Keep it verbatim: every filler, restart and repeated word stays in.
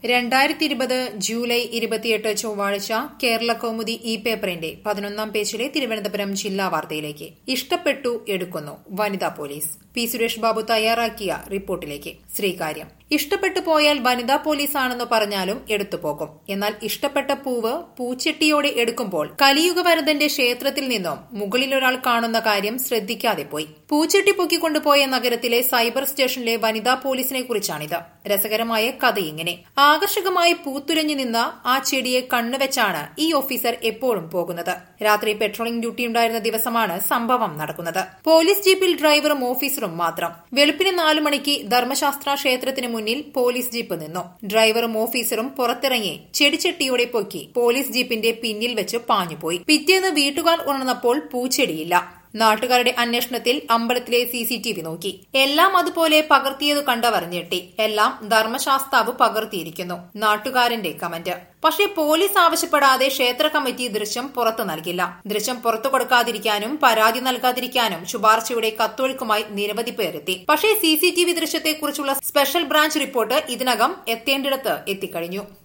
രണ്ടായിരത്തി ഇരുപത് ജൂലൈ ഇരുപത്തിയെട്ട് ചൊവ്വാഴ്ച കേരള കൗമുദി ഇ പേപ്പറിന്റെ പതിനൊന്നാം പേജിലെ തിരുവനന്തപുരം ജില്ലാ വാർത്തയിലേക്ക്. ഇഷ്ടപ്പെട്ടു എടുക്കുന്നു വനിതാ പോലീസ്. പി സുരേഷ് ബാബു തയ്യാറാക്കിയ റിപ്പോർട്ടിലേക്ക്. ശ്രീകാര്യം. ഇഷ്ടപ്പെട്ടു പോയാൽ വനിതാ പോലീസാണെന്ന് പറഞ്ഞാലും എടുത്തുപോകും. എന്നാൽ ഇഷ്ടപ്പെട്ട പൂവ് പൂച്ചെട്ടിയോടെ എടുക്കുമ്പോൾ കലിയുഗ വരദന്റെ ക്ഷേത്രത്തിൽ നിന്നും മുകളിലൊരാൾ കാണുന്ന കാര്യം ശ്രദ്ധിക്കാതെ പോയി. പൂച്ചെട്ടി പൊക്കിക്കൊണ്ടുപോയ നഗരത്തിലെ സൈബർ സ്റ്റേഷനിലെ വനിതാ പോലീസിനെ കുറിച്ചാണിത്. രസകരമായ കഥ ഇങ്ങനെ. ആകർഷകമായി പൂത്തുലഞ്ഞു നിന്ന ആ ചെടിയെ കണ്ണുവെച്ചാണ് ഈ ഓഫീസർ എപ്പോഴും പോകുന്നത്. രാത്രി പെട്രോളിംഗ് ഡ്യൂട്ടിയുണ്ടായിരുന്ന ദിവസമാണ് സംഭവം നടക്കുന്നത്. പോലീസ് ജീപ്പിൽ ഡ്രൈവറും ഓഫീസറും മാത്രം. വെളുപ്പിന് നാലു മണിക്ക് ധർമ്മശാസ്ത്ര ക്ഷേത്രത്തിന് മുന്നിൽ പോലീസ് ജീപ്പ് നിന്നു. ഡ്രൈവറും ഓഫീസറും പുറത്തിറങ്ങി ചെടിച്ചട്ടിയോടെ പൊക്കി പോലീസ് ജീപ്പിന്റെ പിന്നിൽ വെച്ച് പാഞ്ഞുപോയി. പിറ്റേന്ന് വീട്ടുകാർ ഉണർന്നപ്പോൾ പൂച്ചെടിയില്ല. നാട്ടുകാരുടെ അന്വേഷണത്തിൽ അമ്പലത്തിലെ സി സി ടി വി നോക്കി. എല്ലാം അതുപോലെ പകർത്തിയത് കണ്ടവർ ഞെട്ടി. എല്ലാം ധർമ്മശാസ്താവ് പകർത്തിയിരിക്കുന്നു. നാട്ടുകാരന്റെ കമന്റ്. പക്ഷേ പോലീസ് ആവശ്യപ്പെടാതെ ക്ഷേത്ര കമ്മിറ്റി ദൃശ്യം പുറത്തു നൽകില്ല. ദൃശ്യം പുറത്തു കൊടുക്കാതിരിക്കാനും പരാതി നൽകാതിരിക്കാനും ശുപാർശയുടെ കത്തൊഴുക്കുമായി നിരവധി പേർ എത്തി. പക്ഷേ സി സി ടി വി ദൃശ്യത്തെക്കുറിച്ചുള്ള സ്പെഷ്യൽ ബ്രാഞ്ച് റിപ്പോർട്ട് ഇതിനകം എത്തേണ്ടിടത്ത് എത്തിക്കഴിഞ്ഞു.